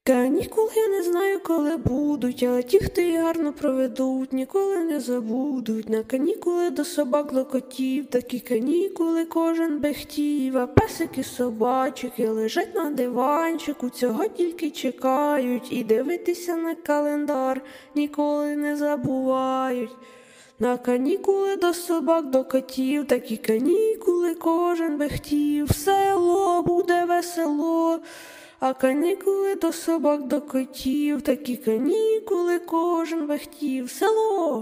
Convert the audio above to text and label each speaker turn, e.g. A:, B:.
A: Канікули я не знаю, коли будуть, але ті, хто їх гарно проведуть, ніколи не забудуть. На канікули до собак, до котів, такі канікули кожен би хотів. А песики, собачики лежать на диванчику, цього тільки чекають. І дивитися на календар ніколи не забувають. На канікули до собак, до котів, такі канікули кожен би хотів. Село буде весело. А канікули до собак, до котів, такі канікули кожен би хотів. Село!